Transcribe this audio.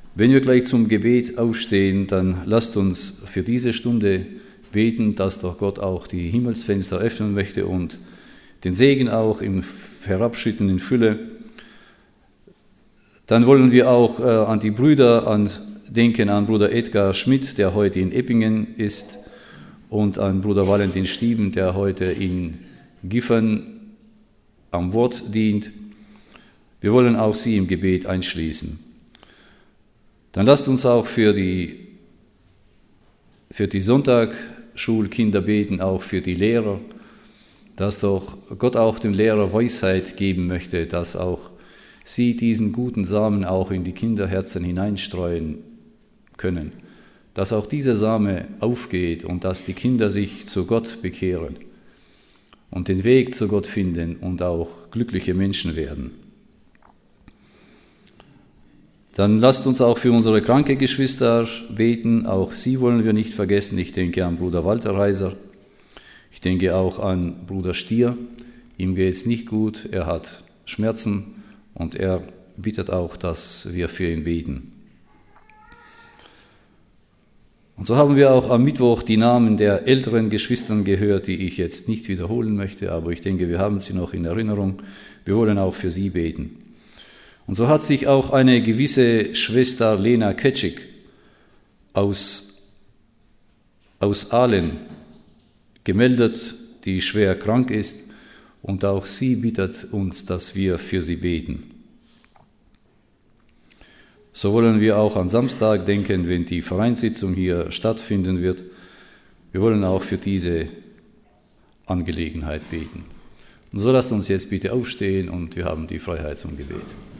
Wenn wir gleich zum Gebet aufstehen, dann lasst uns für diese Stunde beten, dass doch Gott auch die Himmelsfenster öffnen möchte und den Segen auch im Herabschütten in Fülle. Dann wollen wir auch an die Brüder denken, an Bruder Edgar Schmidt, der heute in Eppingen ist, und an Bruder Valentin Stieben, der heute in Giffern am Wort dient. Wir wollen auch sie im Gebet einschließen. Dann lasst uns auch für die Sonntagsschulkinder beten, auch für die Lehrer, dass doch Gott auch dem Lehrer Weisheit geben möchte, dass auch sie diesen guten Samen auch in die Kinderherzen hineinstreuen können, dass auch dieser Same aufgeht und dass die Kinder sich zu Gott bekehren und den Weg zu Gott finden und auch glückliche Menschen werden. Dann lasst uns auch für unsere kranke Geschwister beten, auch sie wollen wir nicht vergessen. Ich denke an Bruder Walter Reiser, ich denke auch an Bruder Stier, ihm geht es nicht gut, er hat Schmerzen und er bittet auch, dass wir für ihn beten. Und so haben wir auch am Mittwoch die Namen der älteren Geschwistern gehört, die ich jetzt nicht wiederholen möchte, aber ich denke, wir haben sie noch in Erinnerung. Wir wollen auch für sie beten. Und so hat sich auch eine gewisse Schwester Lena Ketschik aus Aalen gemeldet, die schwer krank ist, und auch sie bittet uns, dass wir für sie beten. So wollen wir auch an Samstag denken, wenn die Vereinssitzung hier stattfinden wird. Wir wollen auch für diese Angelegenheit beten. Und so lasst uns jetzt bitte aufstehen und wir haben die Freiheit zum Gebet.